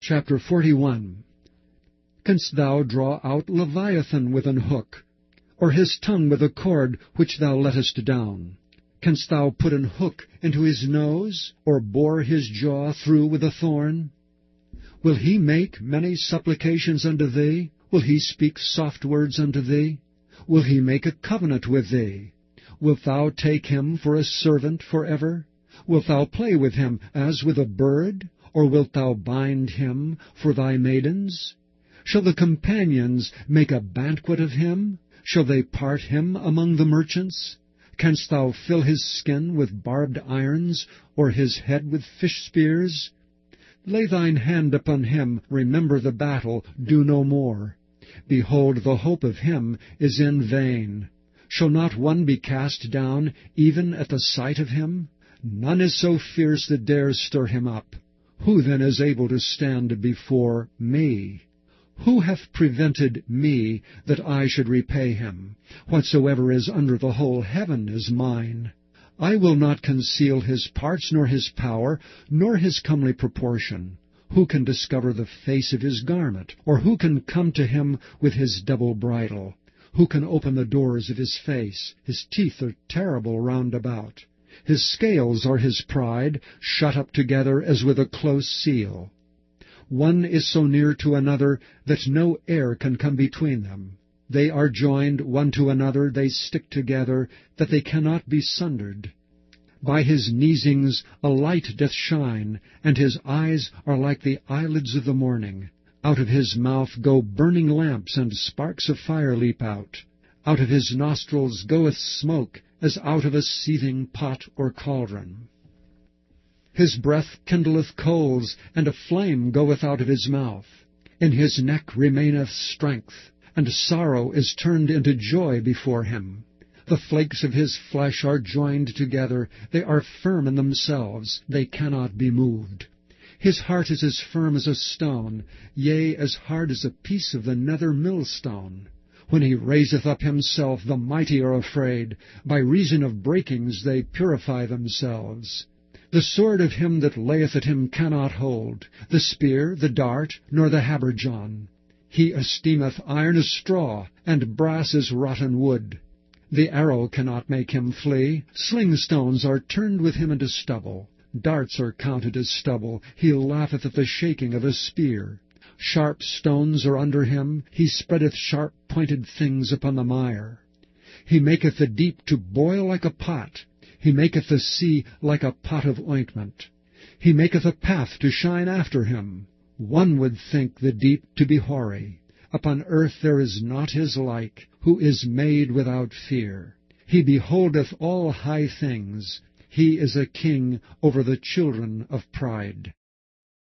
Chapter 41. Canst thou draw out Leviathan with an hook, or his tongue with a cord which thou lettest down? Canst thou put an hook into his nose, or bore his jaw through with a thorn? Will he make many supplications unto thee? Will he speak soft words unto thee? Will he make a covenant with thee? Wilt thou take him for a servant forever? Wilt thou play with him as with a bird? Or wilt thou bind him for thy maidens? Shall the companions make a banquet of him? Shall they part him among the merchants? Canst thou fill his skin with barbed irons, or his head with fish spears? Lay thine hand upon him, remember the battle, do no more. Behold, the hope of him is in vain. Shall not one be cast down, even at the sight of him? None is so fierce that dares stir him up. Who then is able to stand before me? Who hath prevented me that I should repay him? Whatsoever is under the whole heaven is mine. I will not conceal his parts, nor his power, nor his comely proportion. Who can discover the face of his garment? Or who can come to him with his double bridle? Who can open the doors of his face? His teeth are terrible round about. His scales are his pride, shut up together as with a close seal. One is so near to another that no air can come between them. They are joined one to another, they stick together, that they cannot be sundered. By his neesings a light doth shine, and his eyes are like the eyelids of the morning. Out of his mouth go burning lamps, and sparks of fire leap out. Out of his nostrils goeth smoke, as out of a seething pot or cauldron. His breath kindleth coals, and a flame goeth out of his mouth. In his neck remaineth strength, and sorrow is turned into joy before him. The flakes of his flesh are joined together, they are firm in themselves, they cannot be moved. His heart is as firm as a stone, yea, as hard as a piece of the nether millstone. When he raiseth up himself, the mighty are afraid. By reason of breakings they purify themselves. The sword of him that layeth at him cannot hold, the spear, the dart, nor the habergeon. He esteemeth iron as straw, and brass as rotten wood. The arrow cannot make him flee. Slingstones are turned with him into stubble. Darts are counted as stubble. He laugheth at the shaking of a spear. Sharp stones are under him. He spreadeth sharp-pointed things upon the mire. He maketh the deep to boil like a pot. He maketh the sea like a pot of ointment. He maketh a path to shine after him. One would think the deep to be hoary. Upon earth there is not his like, who is made without fear. He beholdeth all high things. He is a king over the children of pride.